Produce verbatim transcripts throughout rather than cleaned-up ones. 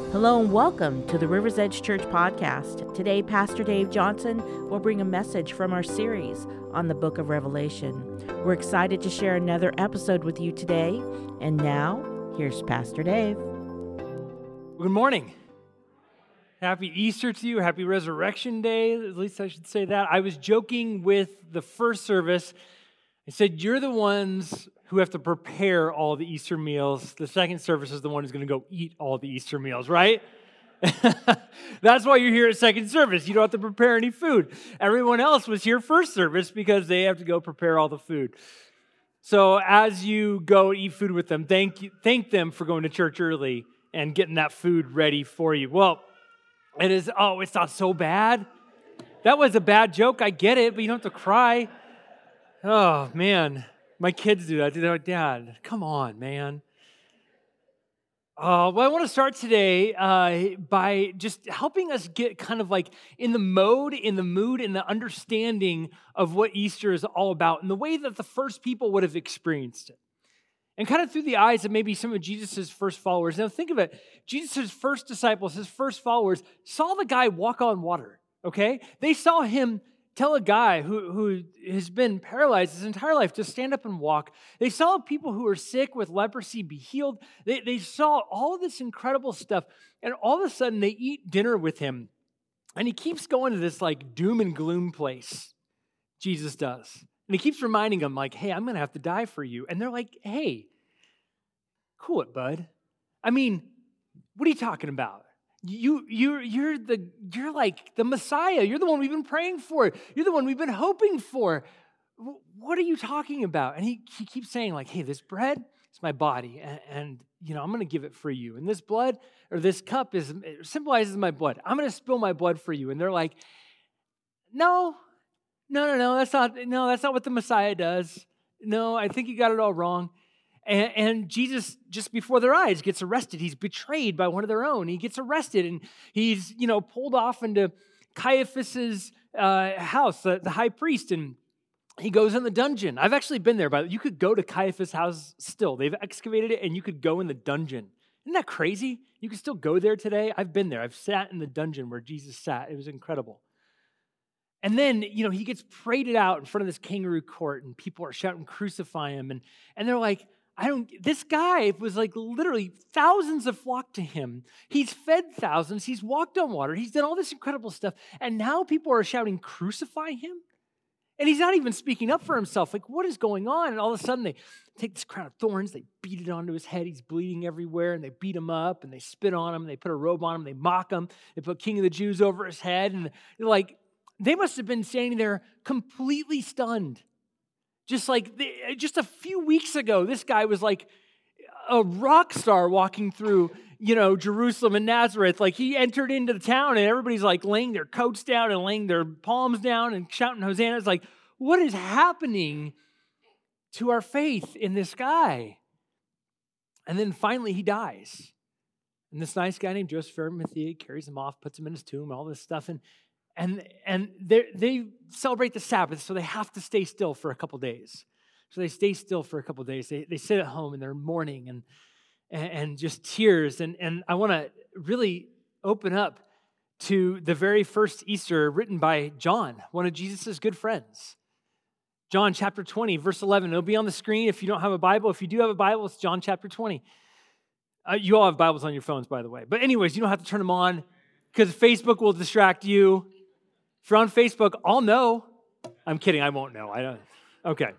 Hello and welcome to the River's Edge Church podcast. Today, Pastor Dave Johnson will bring a message from our series on the book of Revelation. We're excited to share another episode with you today. And now, here's Pastor Dave. Good morning. Happy Easter to you. Happy Resurrection Day. At least I should say that. I was joking with the first service. I said, you're the ones who have to prepare all the Easter meals. The second service is the one who's going to go eat all the Easter meals, right? That's why you're here at second service. You don't have to prepare any food. Everyone else was here first service because they have to go prepare all the food. So as you go eat food with them, thank you, thank them for going to church early and getting that food ready for you. Well, it is, oh, it's not so bad. That was a bad joke. I get it, but you don't have to cry. Oh, man. My kids do that. They're like, Dad, come on, man. Uh, well, I want to start today uh, by just helping us get kind of like in the mode, in the mood, in the understanding of what Easter is all about and the way that the first people would have experienced it. And kind of through the eyes of maybe some of Jesus' first followers. Now think of it. Jesus' first disciples, his first followers, saw the guy walk on water, okay? They saw him tell a guy who, who has been paralyzed his entire life to stand up and walk. They saw people who were sick with leprosy be healed. They, they saw all of this incredible stuff. And all of a sudden, they eat dinner with him. And he keeps going to this like doom and gloom place, Jesus does. And he keeps reminding them like, hey, I'm going to have to die for you. And they're like, hey, cool it, bud. I mean, what are you talking about? You, you, you're the, you're like the Messiah. You're the one we've been praying for. You're the one we've been hoping for. What are you talking about? And he, he keeps saying like, hey, this bread is my body, and, and you know I'm going to give it for you. And this blood or this cup is it symbolizes my blood. I'm going to spill my blood for you. And they're like, no, no, no, no. That's not. No, that's not what the Messiah does. No, I think you got it all wrong. And, and Jesus, just before their eyes, gets arrested. He's betrayed by one of their own. He gets arrested, and he's, you know, pulled off into Caiaphas's uh, house, the, the high priest, and he goes in the dungeon. I've actually been there, but you could go to Caiaphas' house still. They've excavated it, and you could go in the dungeon. Isn't that crazy? You can still go there today. I've been there. I've sat in the dungeon where Jesus sat. It was incredible. And then, you know, he gets paraded out in front of this kangaroo court, and people are shouting, crucify him, and, and they're like, I don't, this guy was like literally thousands have flocked to him. He's fed thousands. He's walked on water. He's done all this incredible stuff. And now people are shouting, crucify him? And he's not even speaking up for himself. Like, what is going on? And all of a sudden they take this crown of thorns, they beat it onto his head. He's bleeding everywhere, and they beat him up, and they spit on him. They put a robe on him. They mock him. They put King of the Jews over his head. And they're like, they must have been standing there completely stunned. Just like, just a few weeks ago, this guy was like a rock star walking through, you know, Jerusalem and Nazareth. Like he entered into the town and everybody's like laying their coats down and laying their palms down and shouting Hosanna. It's like, what is happening to our faith in this guy? And then finally he dies. And this nice guy named Joseph of Arimathea carries him off, puts him in his tomb, all this stuff. And And and they celebrate the Sabbath, so they have to stay still for a couple days. So they stay still for a couple days. They they sit at home and they're mourning and and, and just tears. And, and I want to really open up to the very first Easter written by John, one of Jesus' good friends. John chapter twenty, verse eleven. It'll be on the screen if you don't have a Bible. If you do have a Bible, it's John chapter twenty. Uh, you all have Bibles on your phones, by the way. But anyways, you don't have to turn them on because Facebook will distract you. If you're on Facebook, I'll know. I'm kidding, I won't know. I don't. Okay.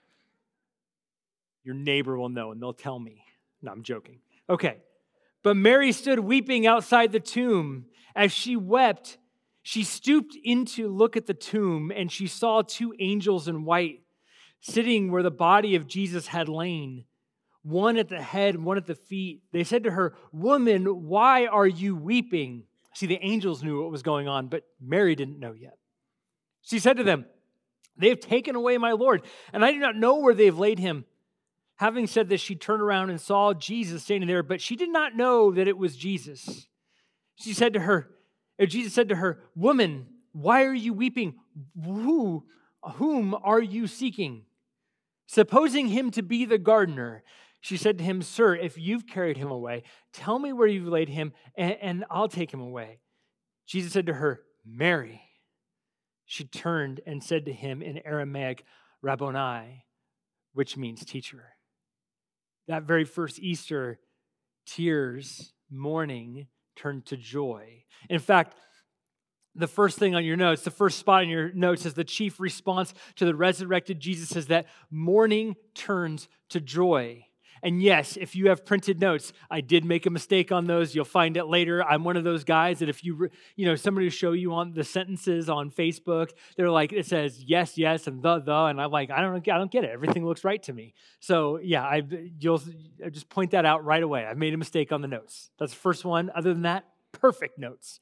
Your neighbor will know, and they'll tell me. No, I'm joking. Okay. But Mary stood weeping outside the tomb. As she wept, she stooped in to look at the tomb, and she saw two angels in white sitting where the body of Jesus had lain, one at the head and one at the feet. They said to her, "Woman, why are you weeping?" See, the angels knew what was going on, but Mary didn't know yet. She said to them, "They have taken away my Lord, and I do not know where they have laid him." Having said this, she turned around and saw Jesus standing there, but she did not know that it was Jesus. She said to her, or Jesus said to her, "Woman, why are you weeping? Who, whom are you seeking?" Supposing him to be the gardener, She said to him, "Sir, if you've carried him away, tell me where you've laid him, and, and I'll take him away." Jesus said to her, "Mary." She turned and said to him in Aramaic, "Rabboni," which means teacher. That very first Easter, tears, mourning, turned to joy. In fact, the first thing on your notes, the first spot on your notes is the chief response to the resurrected Jesus is that mourning turns to joy. And yes, if you have printed notes, I did make a mistake on those. You'll find it later. I'm one of those guys that if you, you know, somebody will show you on the sentences on Facebook, they're like, it says yes, yes, and the, the, and I'm like, I don't, I don't get it. Everything looks right to me. So yeah, I, you'll I just point that out right away. I've made a mistake on the notes. That's the first one. Other than that, perfect notes.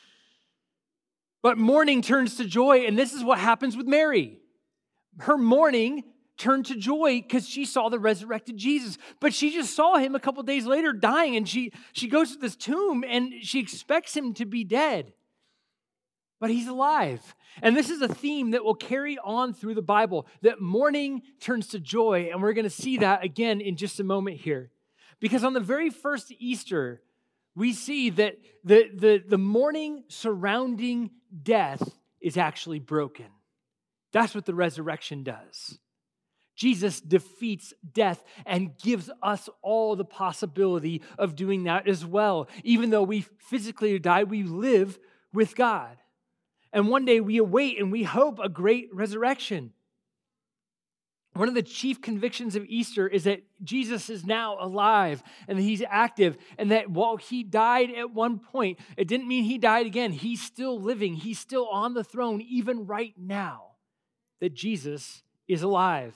But mourning turns to joy, and this is what happens with Mary. Her mourning turned to joy because she saw the resurrected Jesus. But she just saw him a couple days later dying, and she, she goes to this tomb, and she expects him to be dead. But he's alive. And this is a theme that will carry on through the Bible, that mourning turns to joy, and we're going to see that again in just a moment here. Because on the very first Easter, we see that the, the, the mourning surrounding death is actually broken. That's what the resurrection does. Jesus defeats death and gives us all the possibility of doing that as well. Even though we physically die, we live with God. And one day we await and we hope a great resurrection. One of the chief convictions of Easter is that Jesus is now alive and that he's active, and that while he died at one point, it didn't mean he died again. He's still living. He's still on the throne even right now, that Jesus is alive.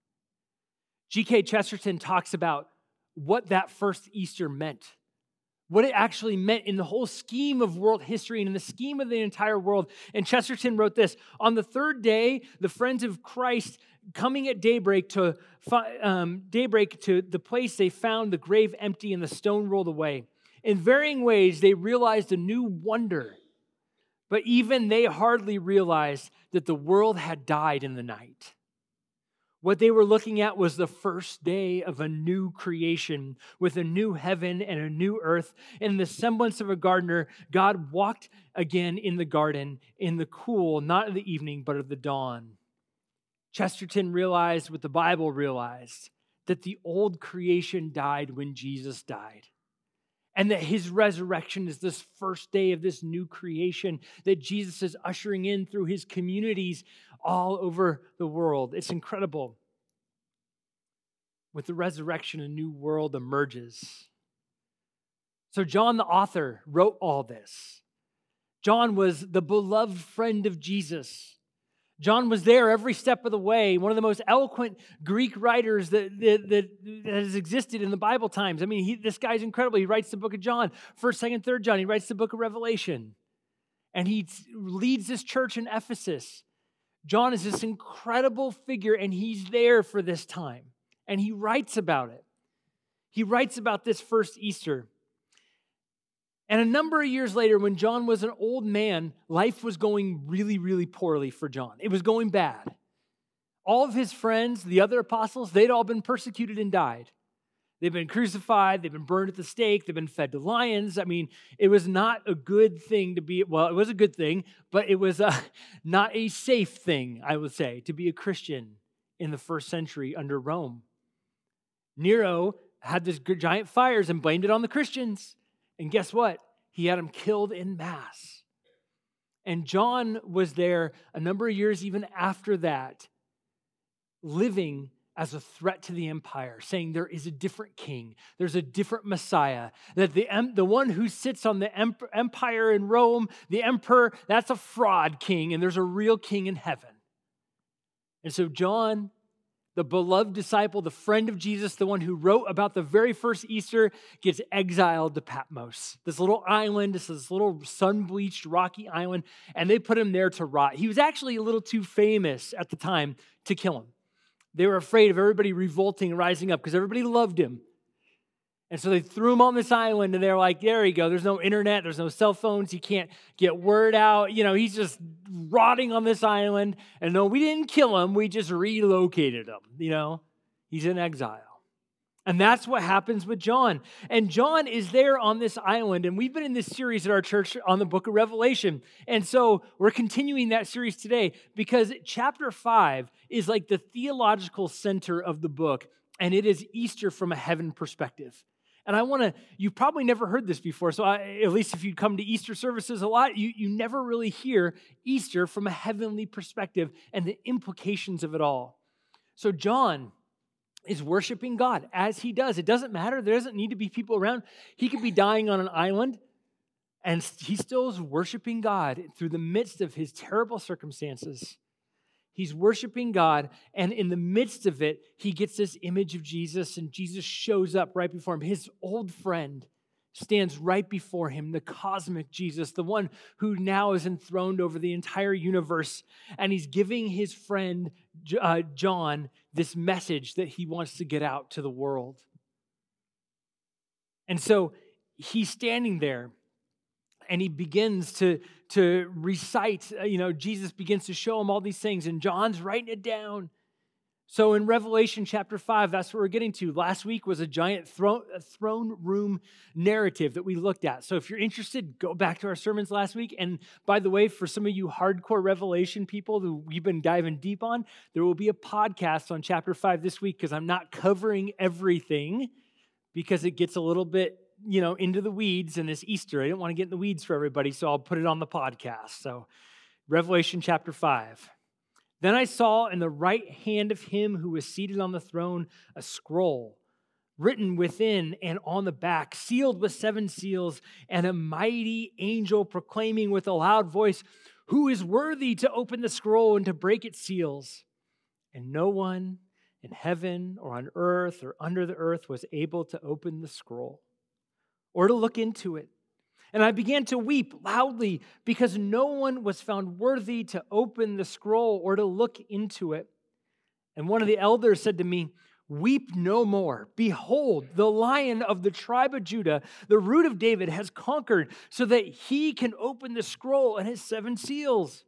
G K Chesterton talks about what that first Easter meant, what it actually meant in the whole scheme of world history and in the scheme of the entire world. And Chesterton wrote this: on the third day, the friends of Christ coming at daybreak to um, daybreak to the place they found the grave empty and the stone rolled away. In varying ways, they realized a new wonder, but even they hardly realized that the world had died in the night. What they were looking at was the first day of a new creation with a new heaven and a new earth. In the semblance of a gardener, God walked again in the garden in the cool, not of the evening, but of the dawn. Chesterton realized what the Bible realized, that the old creation died when Jesus died. And that his resurrection is this first day of this new creation that Jesus is ushering in through his communities all over the world. It's incredible. With the resurrection, a new world emerges. So John, the author, wrote all this. John was the beloved friend of Jesus. John was there every step of the way, one of the most eloquent Greek writers that, that, that has existed in the Bible times. I mean, he, this guy's incredible. He writes the book of John, first, second, third John. He writes the book of Revelation. And he leads this church in Ephesus. John is this incredible figure, and he's there for this time. And he writes about it. He writes about this first Easter. And a number of years later, when John was an old man, life was going really, really poorly for John. It was going bad. All of his friends, the other apostles, they'd all been persecuted and died. They've been crucified. They've been burned at the stake. They've been fed to lions. I mean, it was not a good thing to be, well, it was a good thing, but it was a, not a safe thing, I would say, to be a Christian in the first century under Rome. Nero had this giant fires and blamed it on the Christians. And guess what? He had them killed en masse. And John was there a number of years even after that, living as a threat to the empire, saying there is a different king, there's a different Messiah, that the, the one who sits on the empire in Rome, the emperor, that's a fraud king, and there's a real king in heaven. And so John, the beloved disciple, the friend of Jesus, the one who wrote about the very first Easter, gets exiled to Patmos, this little island, this, this little sun-bleached rocky island, and they put him there to rot. He was actually a little too famous at the time to kill him. They were afraid of everybody revolting and rising up because everybody loved him. And so they threw him on this island, and they're like, there you go. There's no internet. There's no cell phones. He can't get word out. You know, he's just rotting on this island. And no, we didn't kill him. We just relocated him. You know, he's in exile. And that's what happens with John. And John is there on this island, and we've been in this series at our church on the book of Revelation. And so we're continuing that series today because chapter five is like the theological center of the book, and it is Easter from a heaven perspective. And I want to, you've probably never heard this before, so I, at least if you come to Easter services a lot, you, you never really hear Easter from a heavenly perspective and the implications of it all. So John is worshiping God as he does. It doesn't matter. There doesn't need to be people around. He could be dying on an island, and he still is worshiping God through the midst of his terrible circumstances. He's worshiping God, and in the midst of it, he gets this image of Jesus, and Jesus shows up right before him. His old friend stands right before him, the cosmic Jesus, the one who now is enthroned over the entire universe, and he's giving his friend uh, John this message that he wants to get out to the world. And so he's standing there, and he begins to, to recite, you know, Jesus begins to show him all these things, and John's writing it down. So in Revelation chapter five, that's what we're getting to. Last week was a giant throne, a throne room narrative that we looked at. So if you're interested, go back to our sermons last week. And by the way, for some of you hardcore Revelation people who we've been diving deep on, there will be a podcast on chapter five this week because I'm not covering everything because it gets a little bit, you know, into the weeds, and it's Easter. I didn't want to get in the weeds for everybody, so I'll put it on the podcast. So Revelation chapter five. Then I saw in the right hand of him who was seated on the throne a scroll written within and on the back, sealed with seven seals, and a mighty angel proclaiming with a loud voice, "Who is worthy to open the scroll and to break its seals?" And no one in heaven or on earth or under the earth was able to open the scroll or to look into it. And I began to weep loudly because no one was found worthy to open the scroll or to look into it. And one of the elders said to me, "Weep no more. Behold, the Lion of the tribe of Judah, the Root of David, has conquered so that he can open the scroll and his seven seals."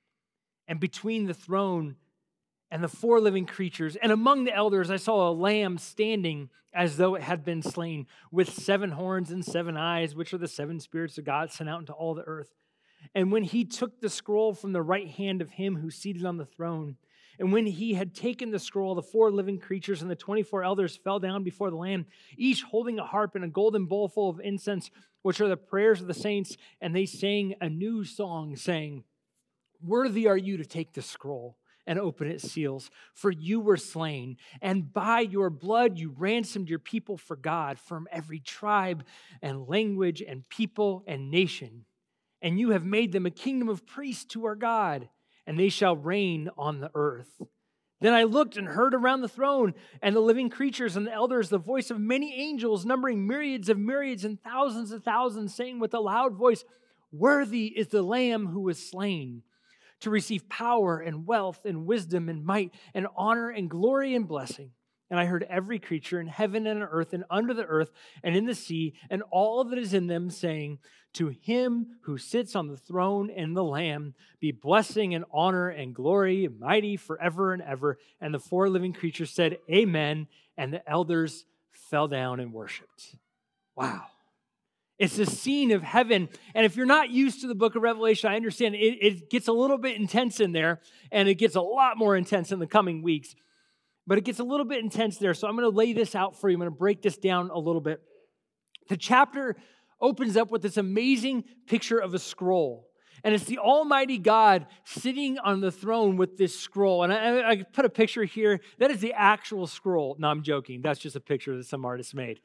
And between the throne and the four living creatures, and among the elders, I saw a lamb standing as though it had been slain, with seven horns and seven eyes, which are the seven spirits of God sent out into all the earth. And when he took the scroll from the right hand of him who seated on the throne, and when he had taken the scroll, the four living creatures and the twenty-four elders fell down before the Lamb, each holding a harp and a golden bowl full of incense, which are the prayers of the saints. And they sang a new song, saying, "Worthy are you to take the scroll and open its seals, for you were slain, and by your blood you ransomed your people for God from every tribe and language and people and nation. And you have made them a kingdom of priests to our God, and they shall reign on the earth." Then I looked and heard around the throne and the living creatures and the elders the voice of many angels, numbering myriads of myriads and thousands of thousands, saying with a loud voice, "Worthy is the Lamb who was slain to receive power and wealth and wisdom and might and honor and glory and blessing." And I heard every creature in heaven and on earth and under the earth and in the sea and all that is in them saying, "To him who sits on the throne and the Lamb be blessing and honor and glory and mighty forever and ever." And the four living creatures said, "Amen." And the elders fell down and worshiped. Wow. It's a scene of heaven. And if you're not used to the book of Revelation, I understand it, it gets a little bit intense in there, and it gets a lot more intense in the coming weeks. But it gets a little bit intense there. So I'm going to lay this out for you. I'm going to break this down a little bit. The chapter opens up with this amazing picture of a scroll. And it's the Almighty God sitting on the throne with this scroll. And I, I put a picture here. That is the actual scroll. No, I'm joking. That's just a picture that some artist made.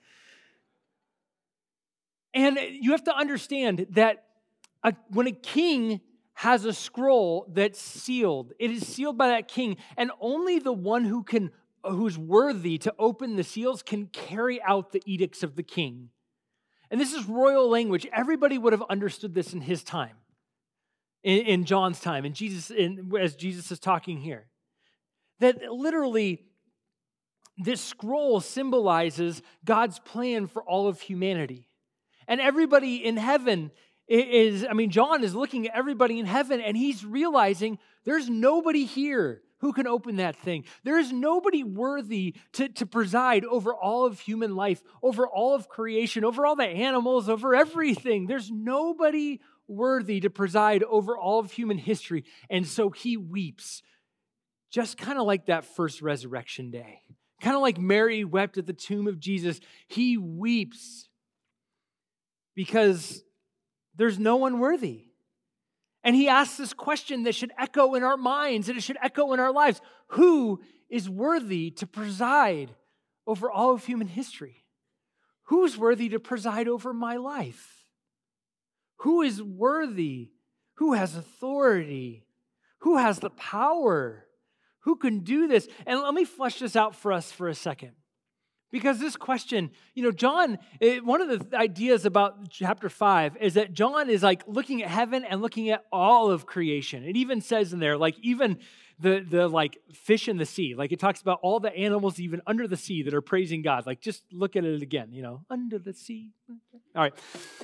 And you have to understand that a, when a king has a scroll that's sealed, it is sealed by that king, and only the one who can, who's worthy to open the seals can carry out the edicts of the king. And this is royal language. Everybody would have understood this in his time, in, in John's time, and Jesus, in, as Jesus is talking here. That literally, this scroll symbolizes God's plan for all of humanity. And everybody in heaven is, I mean, John is looking at everybody in heaven, and he's realizing there's nobody here Who can open that thing? There is nobody worthy to, to preside over all of human life, over all of creation, over all the animals, over everything. There's nobody worthy to preside over all of human history. And so he weeps, just kind of like that first resurrection day. Kind of like Mary wept at the tomb of Jesus. He weeps because there's no one worthy. And he asks this question that should echo in our minds and it should echo in our lives. Who is worthy to preside over all of human history? Who's worthy to preside over my life? Who is worthy? Who has authority? Who has the power? Who can do this? And let me flesh this out for us for a second. Because this question, you know, John, one of the ideas about chapter five is that John is like looking at heaven and looking at all of creation. It even says in there, like even the, the like fish in the sea, like it talks about all the animals even under the sea that are praising God. Like just look at it again, you know, under the sea. All right.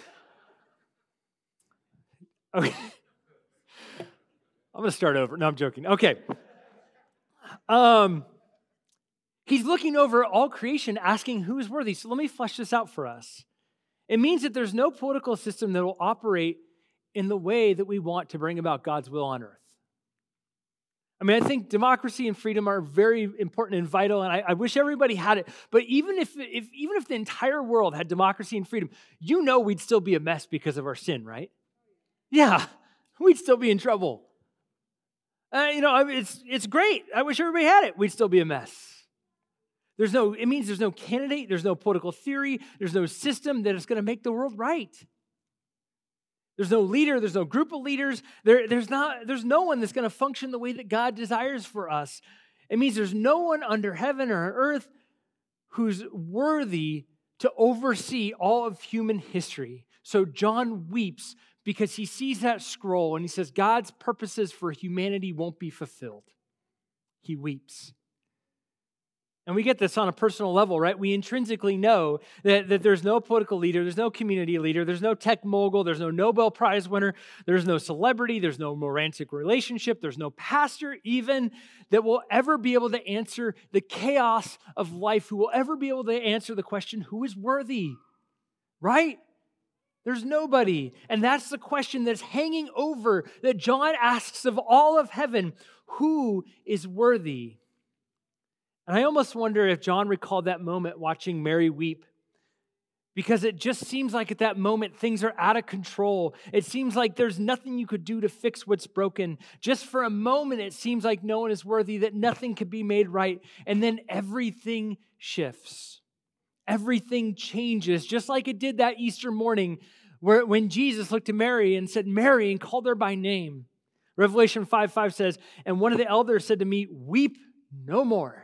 Okay. I'm going to start over. No, I'm joking. Okay. Um... He's looking over all creation, asking who is worthy. So let me flesh this out for us. It means that there's no political system that will operate in the way that we want to bring about God's will on earth. I mean, I think democracy and freedom are very important and vital, and I, I wish everybody had it. But even if, if, even if the entire world had democracy and freedom, you know we'd still be a mess because of our sin, right? Yeah, we'd still be in trouble. Uh, you know, I mean, it's, it's great. I wish everybody had it. We'd still be a mess. There's no, it means there's no candidate, there's no political theory, there's no system that is going to make the world right. There's no leader, there's no group of leaders, there, there's not, there's no one that's going to function the way that God desires for us. It means there's no one under heaven or on earth who's worthy to oversee all of human history. So John weeps because he sees that scroll and he says, God's purposes for humanity won't be fulfilled. He weeps. And we get this on a personal level, right? We intrinsically know that, that there's no political leader, there's no community leader, there's no tech mogul, there's no Nobel Prize winner, there's no celebrity, there's no romantic relationship, there's no pastor even that will ever be able to answer the chaos of life, who will ever be able to answer the question, who is worthy, right? There's nobody. And that's the question that's hanging over that John asks of all of heaven, who is worthy? And I almost wonder if John recalled that moment watching Mary weep, because it just seems like at that moment things are out of control. It seems like there's nothing you could do to fix what's broken. Just for a moment, it seems like no one is worthy, that nothing could be made right. And then everything shifts. Everything changes, just like it did that Easter morning where when Jesus looked to Mary and said, Mary, and called her by name. Revelation five five says, and one of the elders said to me, weep no more.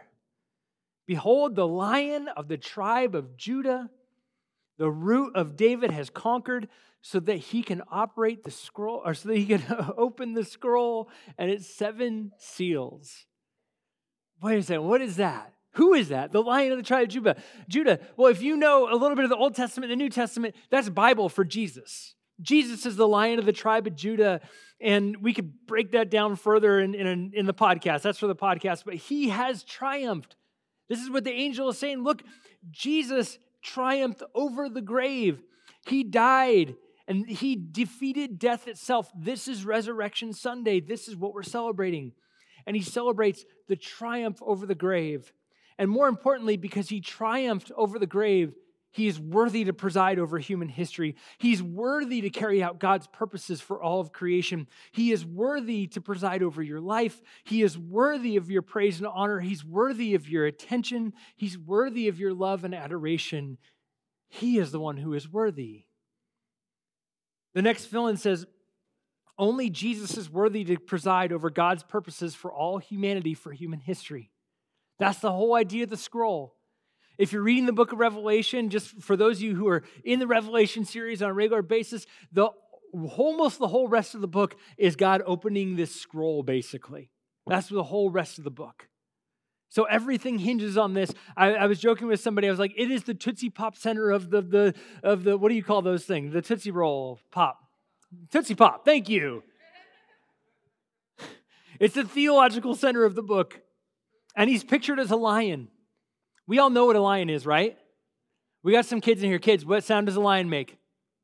Behold, the Lion of the tribe of Judah, the root of David, has conquered so that he can operate the scroll, or so that he can open the scroll and its seven seals. Wait a second, what is that? Who is that? The Lion of the tribe of Judah. Judah. Well, if you know a little bit of the Old Testament and the New Testament, that's Bible for Jesus. Jesus is the Lion of the tribe of Judah, and we could break that down further in, in, in the podcast. That's for the podcast, but he has triumphed. This is what the angel is saying. Look, Jesus triumphed over the grave. He died and he defeated death itself. This is Resurrection Sunday. This is what we're celebrating. And he celebrates the triumph over the grave. And more importantly, because he triumphed over the grave, he is worthy to preside over human history. He's worthy to carry out God's purposes for all of creation. He is worthy to preside over your life. He is worthy of your praise and honor. He's worthy of your attention. He's worthy of your love and adoration. He is the one who is worthy. The next fill-in says, only Jesus is worthy to preside over God's purposes for all humanity, for human history. That's the whole idea of the scroll. If you're reading the book of Revelation, just for those of you who are in the Revelation series on a regular basis, the almost the whole rest of the book is God opening this scroll, basically. That's the whole rest of the book. So everything hinges on this. I, I was joking with somebody. I was like, it is the Tootsie Pop center of the, the, of the, what do you call those things? The Tootsie Roll Pop. Tootsie Pop, thank you. It's the theological center of the book. And he's pictured as a lion. We all know what a lion is, right? We got some kids in here. Kids, what sound does a lion make?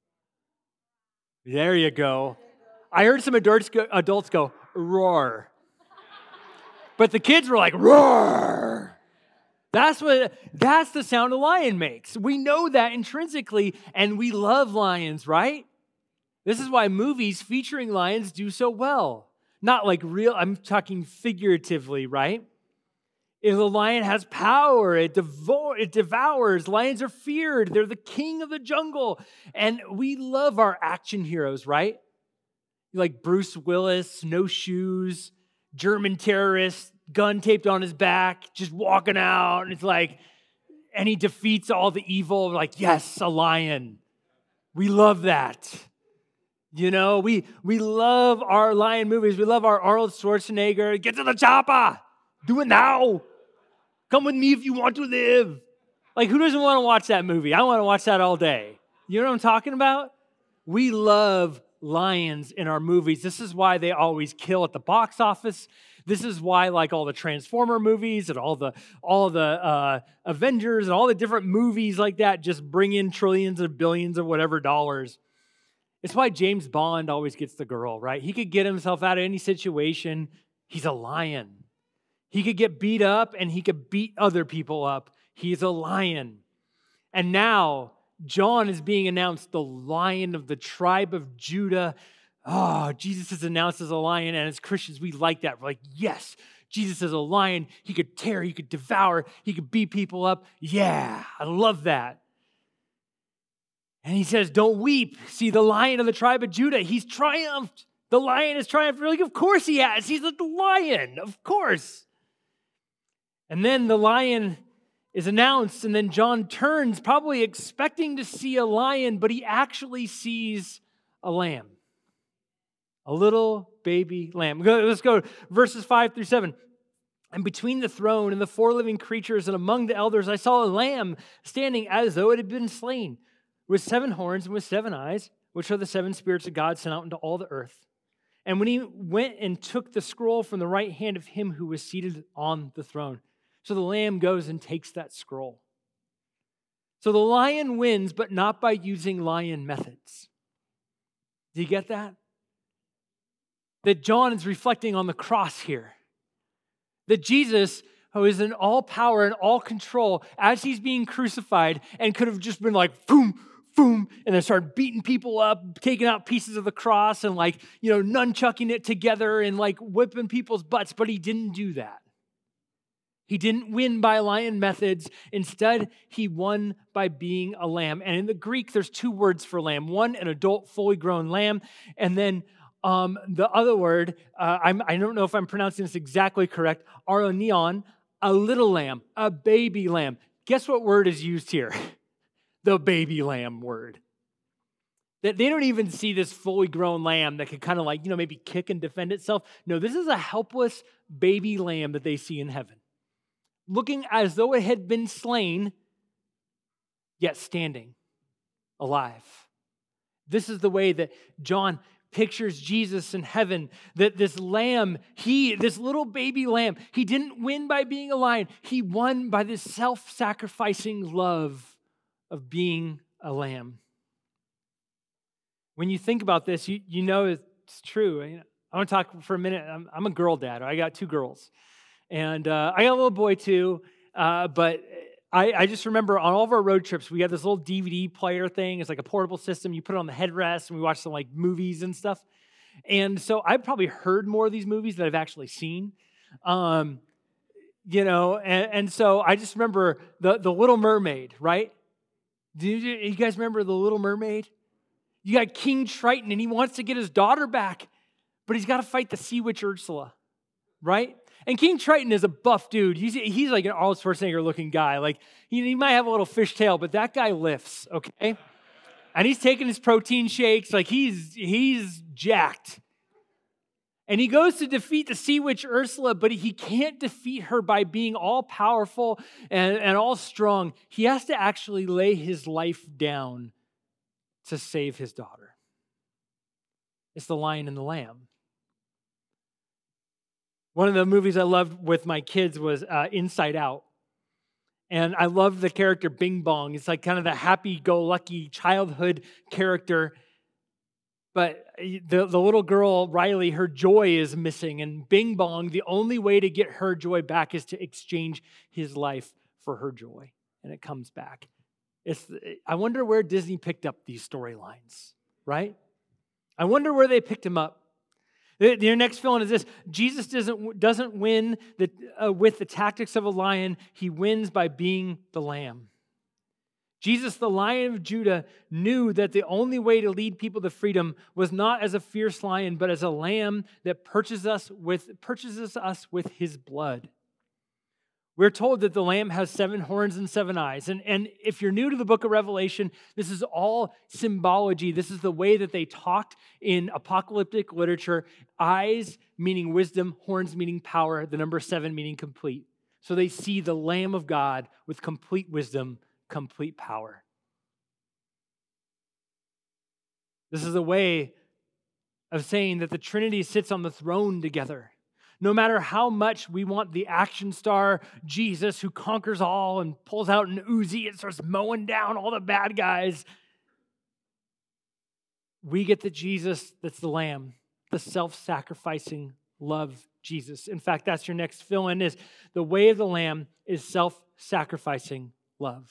There you go. I heard some adults go, adults go roar. But the kids were like, roar. That's what, that's the sound a lion makes. We know that intrinsically, and we love lions, right? This is why movies featuring lions do so well. Not like real, I'm talking figuratively, right? If a lion has power, it, devo- it devours. Lions are feared. They're the king of the jungle. And we love our action heroes, right? Like Bruce Willis, snowshoes, German terrorist, gun taped on his back, just walking out. And it's like, and he defeats all the evil. Like, yes, a lion. We love that. You know, we, we love our lion movies. We love our Arnold Schwarzenegger. Get to the chopper. Do it now. Come with me if you want to live. Like, who doesn't want to watch that movie? I want to watch that all day. You know what I'm talking about? We love lions in our movies. This is why they always kill at the box office. This is why, like, all the Transformer movies and all the all the uh, Avengers and all the different movies like that just bring in trillions or billions or whatever dollars. It's why James Bond always gets the girl, right? He could get himself out of any situation. He's a lion. He could get beat up and he could beat other people up. He's a lion. And now John is being announced the Lion of the tribe of Judah. Oh, Jesus is announced as a lion, and as Christians, we like that. We're like, yes, Jesus is a lion. He could tear, he could devour, he could beat people up. Yeah, I love that. And he says, don't weep. See, the Lion of the tribe of Judah, he's triumphed. The lion has triumphed. Really, of course he has. He's a lion, of course. And then the lion is announced, and then John turns, probably expecting to see a lion, but he actually sees a lamb. A little baby lamb. Let's go verses five through seven. And between the throne and the four living creatures and among the elders, I saw a lamb standing as though it had been slain, with seven horns and with seven eyes, which are the seven spirits of God sent out into all the earth. And when he went and took the scroll from the right hand of him who was seated on the throne. So the lamb goes and takes that scroll. So the lion wins, but not by using lion methods. Do you get that? That John is reflecting on the cross here. That Jesus, who is in all power and all control, as he's being crucified and could have just been like, boom, boom, and then started beating people up, taking out pieces of the cross and like, you know, nunchucking it together and like whipping people's butts, but he didn't do that. He didn't win by lion methods. Instead, he won by being a lamb. And in the Greek, there's two words for lamb. One, an adult, fully grown lamb. And then um, the other word, uh, I'm, I don't know if I'm pronouncing this exactly correct, aronion, a little lamb, a baby lamb. Guess what word is used here? The baby lamb word. That they don't even see this fully grown lamb that could kind of like, you know, maybe kick and defend itself. No, this is a helpless baby lamb that they see in heaven, looking as though it had been slain, yet standing alive. This is the way that John pictures Jesus in heaven, that this lamb, he, this little baby lamb, he didn't win by being a lion. He won by this self-sacrificing love of being a lamb. When you think about this, you, you know it's true. I want to talk for a minute. I'm, I'm a girl dad. I got two girls. And uh, I got a little boy too, uh, but I, I just remember on all of our road trips, we had this little D V D player thing. It's like a portable system. You put it on the headrest, and we watched some like movies and stuff. And so I've probably heard more of these movies than I've actually seen. Um, you know, and, and so I just remember the, the Little Mermaid, right? Do you, you guys remember the Little Mermaid? You got King Triton, and he wants to get his daughter back, but he's got to fight the sea witch Ursula, right? And King Triton is a buff dude. He's, he's like an Arnold Schwarzenegger looking guy. Like he, he might have a little fishtail, but that guy lifts, okay? And he's taking his protein shakes. Like he's he's jacked. And he goes to defeat the sea witch Ursula, but he can't defeat her by being all powerful and, and all strong. He has to actually lay his life down to save his daughter. It's the lion and the lamb. One of the movies I loved with my kids was uh, Inside Out. And I love the character Bing Bong. It's like kind of the happy-go-lucky childhood character. But the, the little girl, Riley, her joy is missing. And Bing Bong, the only way to get her joy back is to exchange his life for her joy. And it comes back. It's, I wonder where Disney picked up these storylines, right? I wonder where they picked them up. Your next fill-in is this. Jesus doesn't, doesn't win the, uh, with the tactics of a lion. He wins by being the lamb. Jesus, the Lion of Judah, knew that the only way to lead people to freedom was not as a fierce lion, but as a lamb that purchases us with, purchases us with his blood. We're told that the lamb has seven horns and seven eyes. And, and if you're new to the book of Revelation, this is all symbology. This is the way that they talked in apocalyptic literature. Eyes meaning wisdom, horns meaning power, the number seven meaning complete. So they see the Lamb of God with complete wisdom, complete power. This is a way of saying that the Trinity sits on the throne together. No matter how much we want the action star Jesus who conquers all and pulls out an Uzi and starts mowing down all the bad guys, we get the Jesus that's the Lamb, the self-sacrificing love Jesus. In fact, that's your next fill-in, is the way of the Lamb is self-sacrificing love.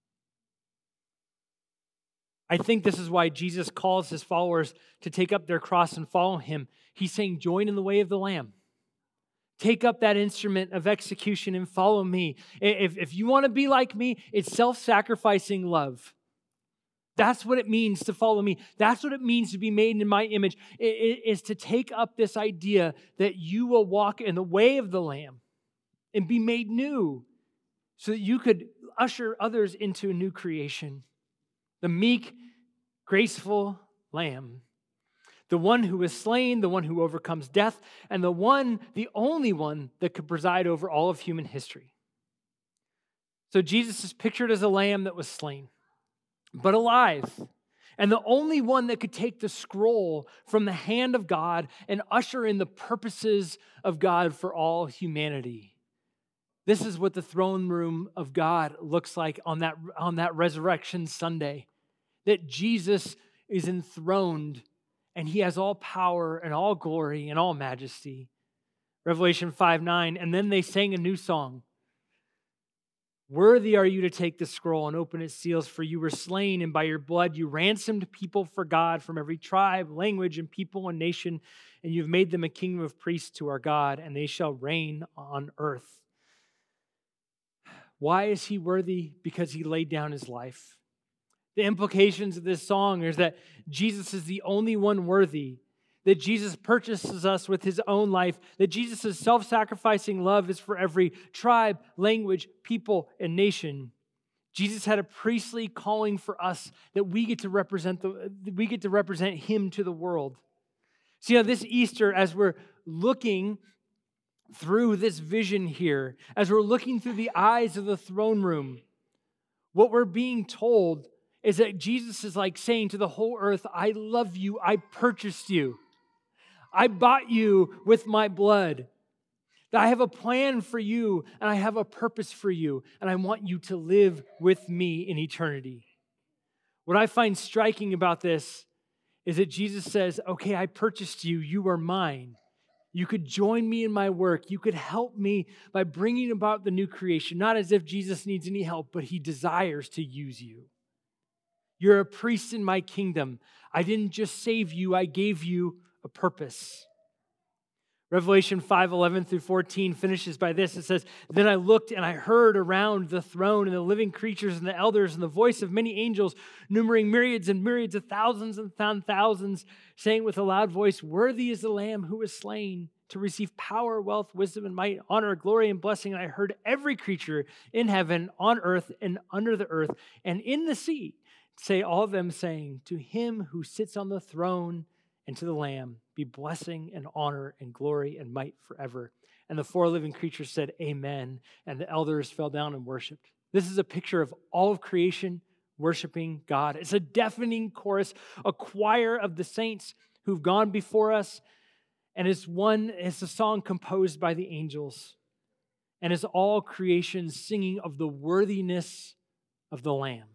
I think this is why Jesus calls his followers to take up their cross and follow him. He's saying, join in the way of the Lamb. Take up that instrument of execution and follow me. If, if you want to be like me, it's self-sacrificing love. That's what it means to follow me. That's what it means to be made in my image. It, it is to take up this idea that you will walk in the way of the Lamb and be made new so that you could usher others into a new creation. The meek, graceful Lamb. The one who is slain, the one who overcomes death, and the one, the only one that could preside over all of human history. So Jesus is pictured as a lamb that was slain, but alive, and the only one that could take the scroll from the hand of God and usher in the purposes of God for all humanity. This is what the throne room of God looks like on that, on that Resurrection Sunday, that Jesus is enthroned and he has all power and all glory and all majesty. Revelation five nine, and then they sang a new song. Worthy are you to take the scroll and open its seals, for you were slain, and by your blood you ransomed people for God from every tribe, language, and people and nation, and you've made them a kingdom of priests to our God, and they shall reign on earth. Why is he worthy? Because he laid down his life. The implications of this song is that Jesus is the only one worthy, that Jesus purchases us with his own life, that Jesus' self-sacrificing love is for every tribe, language, people, and nation. Jesus had a priestly calling for us that we get to represent the, we get to represent him to the world. So, you know, this Easter, as we're looking through this vision here, as we're looking through the eyes of the throne room, what we're being told is that Jesus is like saying to the whole earth, I love you, I purchased you. I bought you with my blood. That I have a plan for you and I have a purpose for you and I want you to live with me in eternity. What I find striking about this is that Jesus says, okay, I purchased you, you are mine. You could join me in my work. You could help me by bringing about the new creation, not as if Jesus needs any help, but he desires to use you. You're a priest in my kingdom. I didn't just save you, I gave you a purpose. Revelation five eleven through fourteen finishes by this. It says, then I looked and I heard around the throne and the living creatures and the elders and the voice of many angels, numbering myriads and myriads of thousands and thousands, saying with a loud voice, worthy is the Lamb who was slain to receive power, wealth, wisdom, and might, honor, glory, and blessing. And I heard every creature in heaven, on earth, and under the earth, and in the sea, say all of them saying, to him who sits on the throne and to the Lamb be blessing and honor and glory and might forever. And the four living creatures said, amen. And the elders fell down and worshiped. This is a picture of all of creation worshiping God. It's a deafening chorus, a choir of the saints who've gone before us And it's one, it's a song composed by the angels. And it's all creation singing of the worthiness of the Lamb.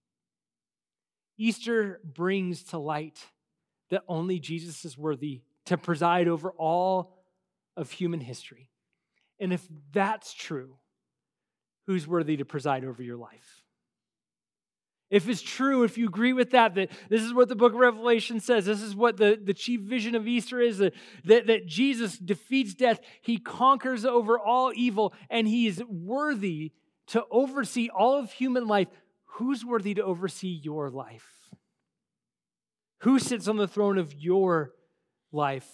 Easter brings to light that only Jesus is worthy to preside over all of human history. And if that's true, who's worthy to preside over your life? If it's true, if you agree with that, that this is what the book of Revelation says, this is what the, the chief vision of Easter is, that, that, that Jesus defeats death, he conquers over all evil, and he is worthy to oversee all of human life, who's worthy to oversee your life? Who sits on the throne of your life?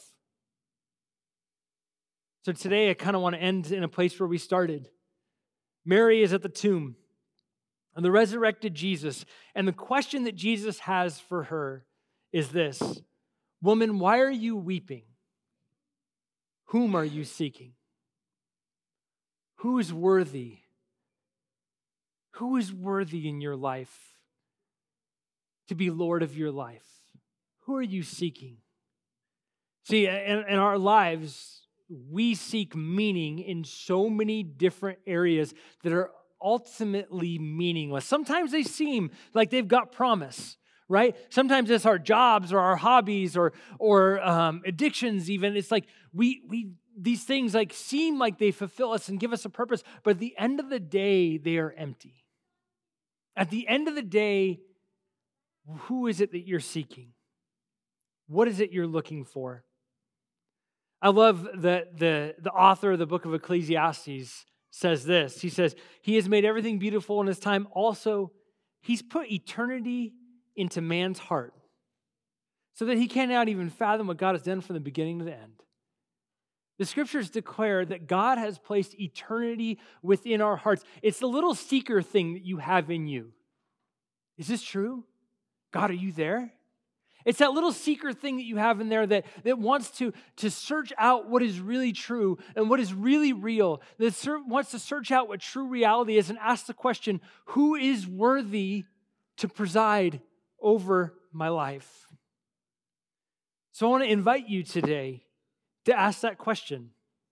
So today I kind of want to end in a place where we started. Mary is at the tomb and the resurrected Jesus. And the question that Jesus has for her is this: woman, why are you weeping? Whom are you seeking? Who is worthy? Who is worthy in your life to be Lord of your life? Who are you seeking? See, in, in our lives, we seek meaning in so many different areas that are ultimately meaningless. Sometimes they seem like they've got promise, right? Sometimes it's our jobs or our hobbies or or um, addictions even. It's like we we these things like seem like they fulfill us and give us a purpose, but at the end of the day, they are empty. At the end of the day, who is it that you're seeking? What is it you're looking for? I love that the, the author of the book of Ecclesiastes says this. He says, he has made everything beautiful in his time. Also, he's put eternity into man's heart so that he cannot even fathom what God has done from the beginning to the end. The scriptures declare that God has placed eternity within our hearts. It's the little seeker thing that you have in you. Is this true? God, are you there? It's that little seeker thing that you have in there that, that wants to, to search out what is really true and what is really real, that ser- wants to search out what true reality is and ask the question, who is worthy to preside over my life? So I want to invite you today to ask that question.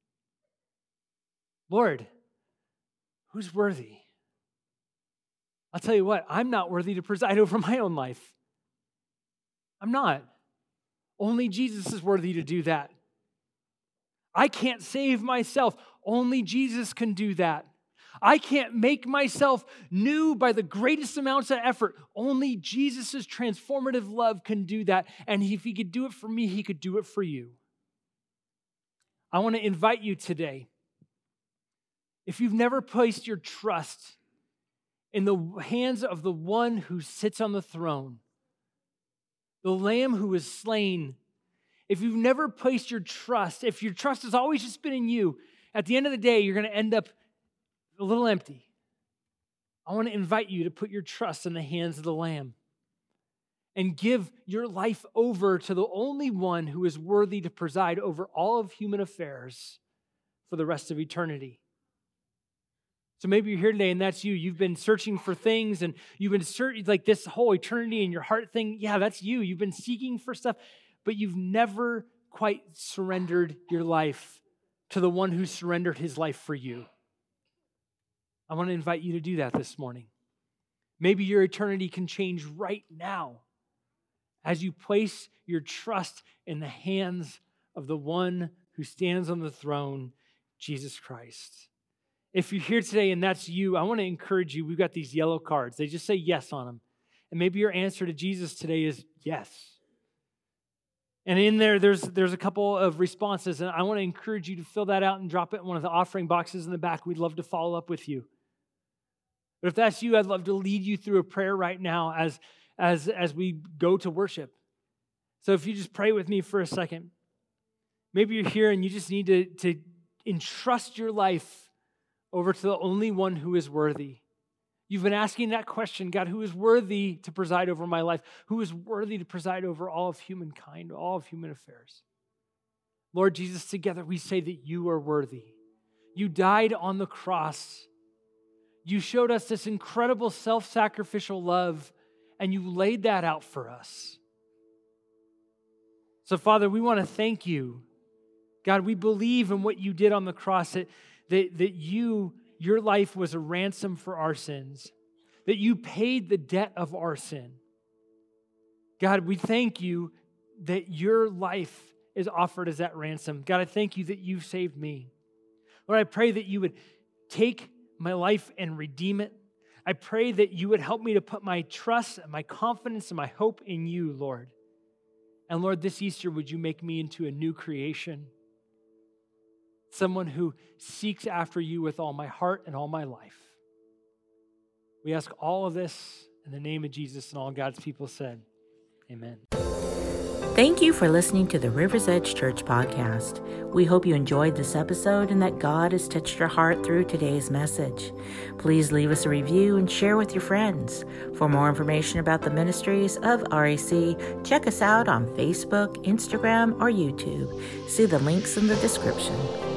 Lord, who's worthy? I'll tell you what, I'm not worthy to preside over my own life. I'm not. Only Jesus is worthy to do that. I can't save myself. Only Jesus can do that. I can't make myself new by the greatest amounts of effort. Only Jesus' transformative love can do that. And if he could do it for me, he could do it for you. I want to invite you today, if you've never placed your trust in the hands of the one who sits on the throne, the Lamb who was slain, if you've never placed your trust, if your trust has always just been in you, at the end of the day, you're going to end up a little empty. I want to invite you to put your trust in the hands of the Lamb and give your life over to the only one who is worthy to preside over all of human affairs for the rest of eternity. So maybe you're here today and that's you. You've been searching for things and you've been searching like this whole eternity in your heart thing. Yeah, that's you. You've been seeking for stuff, but you've never quite surrendered your life to the one who surrendered his life for you. I want to invite you to do that this morning. Maybe your eternity can change right now as you place your trust in the hands of the one who stands on the throne, Jesus Christ. If you're here today and that's you, I want to encourage you. We've got these yellow cards. They just say yes on them. And maybe your answer to Jesus today is yes. And in there, there's, there's a couple of responses. And I want to encourage you to fill that out and drop it in one of the offering boxes in the back. We'd love to follow up with you. But if that's you, I'd love to lead you through a prayer right now as, as, as we go to worship. So if you just pray with me for a second. Maybe you're here and you just need to, to entrust your life over to the only one who is worthy. You've been asking that question, God, who is worthy to preside over my life? Who is worthy to preside over all of humankind, all of human affairs? Lord Jesus, together we say that you are worthy. You died on the cross. You showed us this incredible self-sacrificial love, and you laid that out for us. So, Father, we want to thank you God, we believe in what you did on the cross, that, that, that you, your life was a ransom for our sins, that you paid the debt of our sin. God, we thank you that your life is offered as that ransom. God, I thank you that you saved me. Lord, I pray that you would take my life and redeem it. I pray that you would help me to put my trust and my confidence and my hope in you, Lord. And Lord, this Easter, would you make me into a new creation? Someone who seeks after you with all my heart and all my life. We ask all of this in the name of Jesus, and all God's people said, amen. Thank you for listening to the River's Edge Church podcast. We hope you enjoyed this episode and that God has touched your heart through today's message. Please leave us a review and share with your friends. For more information about the ministries of R A C, check us out on Facebook, Instagram, or YouTube. See the links in the description.